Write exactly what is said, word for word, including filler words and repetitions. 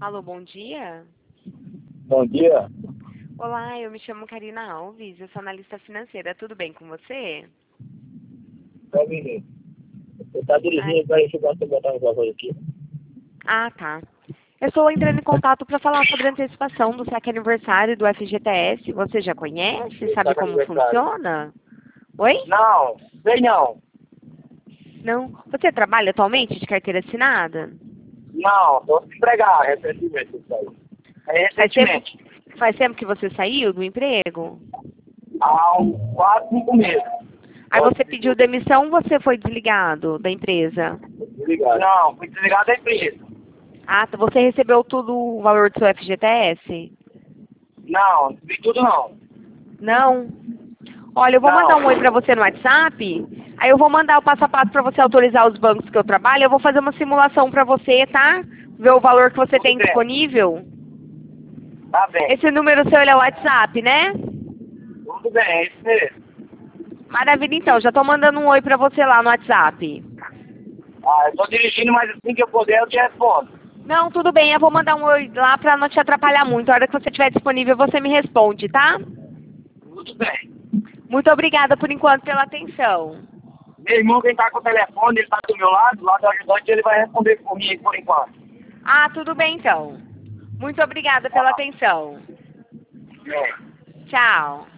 Alô, bom dia. Bom dia. Olá, eu me chamo Karina Alves, eu sou analista financeira. Tudo bem com você? Só um minuto. Você está Ai. dirigindo, para eu posso botar um valor aqui. Ah, tá. Eu estou entrando em contato para falar sobre a antecipação do saque aniversário do F G T S. Você já conhece? Sabe Saque como aniversário. funciona? Oi? Não, sei não. Não. Você trabalha atualmente de carteira assinada? Não, estou desempregado recentemente. Isso aí. É Faz tempo, recentemente. faz tempo que você saiu do emprego? Há uns quatro, cinco meses. Aí você pediu demissão ou você foi desligado da empresa? Desligado. Não, fui desligado da empresa. Ah, tá. Você recebeu tudo o valor do seu F G T S? Não, não vi tudo não. Não? Olha, eu vou mandar um oi pra Não. você no WhatsApp, aí eu vou mandar o passo a passo pra você autorizar os bancos que eu trabalho, eu vou fazer uma simulação pra você, tá? Ver o valor que você Tudo tem bem. disponível. Tá bem. Esse número seu ele é o WhatsApp, né? Tudo bem, é isso mesmo. Maravilha, então, já tô mandando um oi pra você lá no WhatsApp. Ah, eu estou dirigindo, mas assim que eu puder eu te respondo. Não, tudo bem, eu vou mandar um oi lá pra não te atrapalhar muito. A hora que você estiver disponível, você me responde, tá? Tudo bem. Muito obrigada por enquanto pela atenção. Meu irmão quem tá com o telefone, ele tá do meu lado, lá do ajudante, ele vai responder por mim por enquanto. Ah, tudo bem então. Muito obrigada pela atenção. É. Tchau.